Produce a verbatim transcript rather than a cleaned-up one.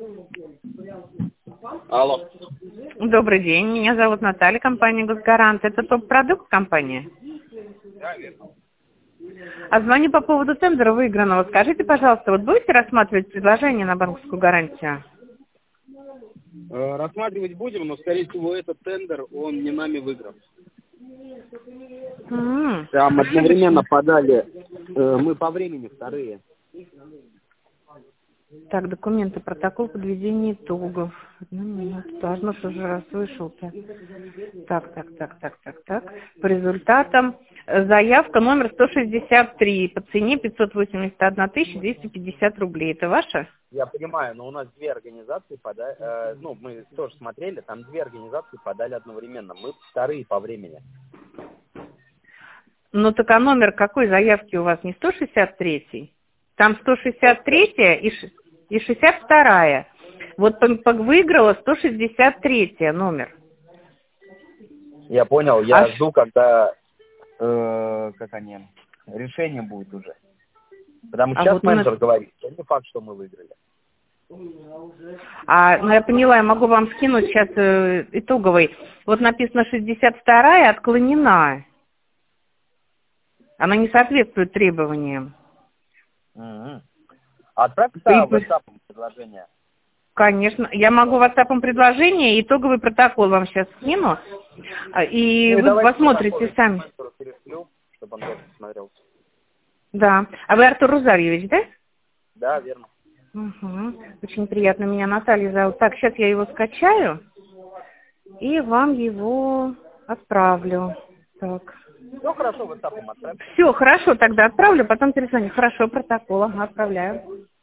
Алло. Добрый день, меня зовут Наталья, компания «Госгарант». Это топ-продукт компании? Да, верно. А звоню по поводу тендера выигранного. Скажите, пожалуйста, вот будете рассматривать предложение на банковскую гарантию? Э, рассматривать будем, но, скорее всего, этот тендер, он не нами выигран. М. Там одновременно подали, э, мы по времени вторые. Так, документы, протокол подведения итогов. Одну минуту, должно же уже раз вышел-то. Так, так, так, так, так, так. По результатам э, заявка номер сто шестьдесят три по цене пятьсот восемьдесят одна тысяча двести пятьдесят рублей. Это ваша? Я понимаю, но у нас две организации подали, э, ну, мы тоже смотрели, там две организации подали одновременно. Мы вторые по времени. Ну так а номер какой заявки у вас? Не сто шестьдесят три? Там сто шестьдесят три и, ш- и шестьдесят два. Вот по- по- выиграла сто шестьдесят три номер. Я понял, я А жду, когда, э, как они, решение будет уже. Потому что А сейчас вот у нас... менеджер говорит, что не факт, что мы выиграли. А, ну я поняла, я могу вам скинуть сейчас э, итоговый. Вот написано шестьдесят два отклонена. Она не соответствует требованиям. Угу. Отправь И, в WhatsApp предложение. конечно, я могу WhatsApp предложение, итоговый протокол вам сейчас скину. А, И Ну и вы давайте посмотрите протокол сами. менеджеру перешлю, чтобы он тоже посмотрел. Да. А вы Артур Рузарьевич, да? Да, верно. Угу. Очень приятно, меня Наталья зовут. Так, сейчас я его скачаю и вам его отправлю. Так. Все хорошо, WhatsApp отправь. Все, хорошо, тогда отправлю, потом перезвоню. Хорошо, протокол, ага, отправляю.